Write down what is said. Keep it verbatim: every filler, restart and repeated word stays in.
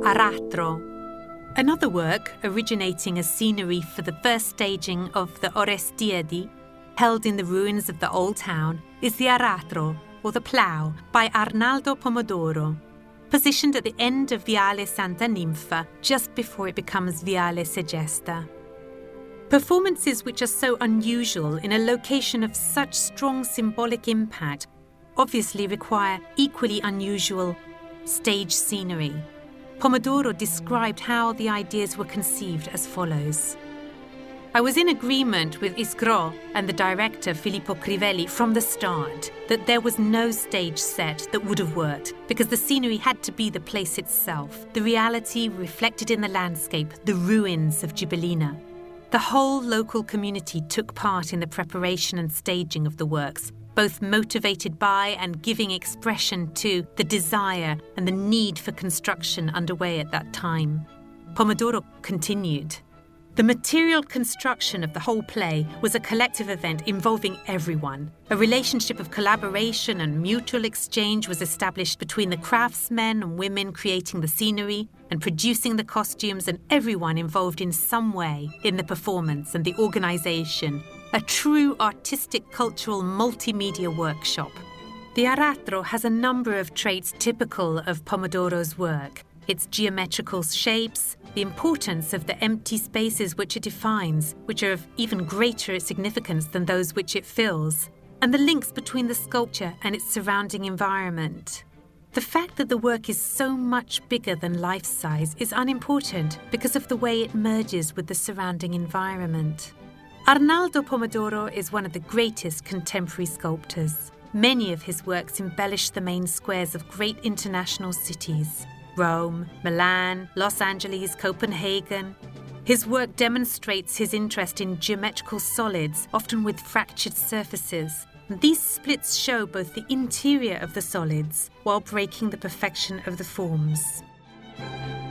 Aratro. Another work originating as scenery for the first staging of the Orestiadi, held in the ruins of the old town, is the Aratro, or the Plough, by Arnaldo Pomodoro, positioned at the end of Viale Santa Ninfa, just before it becomes Viale Segesta. Performances which are so unusual in a location of such strong symbolic impact obviously require equally unusual stage scenery. Pomodoro described how the ideas were conceived as follows. I was in agreement with Isgro and the director Filippo Crivelli from the start that there was no stage set that would have worked because the scenery had to be the place itself, the reality reflected in the landscape, the ruins of Gibellina. The whole local community took part in the preparation and staging of the works, both motivated by and giving expression to the desire and the need for construction underway at that time. Pomodoro continued. The material construction of the whole play was a collective event involving everyone. A relationship of collaboration and mutual exchange was established between the craftsmen and women creating the scenery and producing the costumes and everyone involved in some way in the performance and the organisation. A true artistic cultural multimedia workshop. The Aratro has a number of traits typical of Pomodoro's work. Its geometrical shapes, the importance of the empty spaces which it defines, which are of even greater significance than those which it fills, and the links between the sculpture and its surrounding environment. The fact that the work is so much bigger than life-size is unimportant because of the way it merges with the surrounding environment. Arnaldo Pomodoro is one of the greatest contemporary sculptors. Many of his works embellish the main squares of great international cities. Rome, Milan, Los Angeles, Copenhagen. His work demonstrates his interest in geometrical solids, often with fractured surfaces. These splits show both the interior of the solids while breaking the perfection of the forms.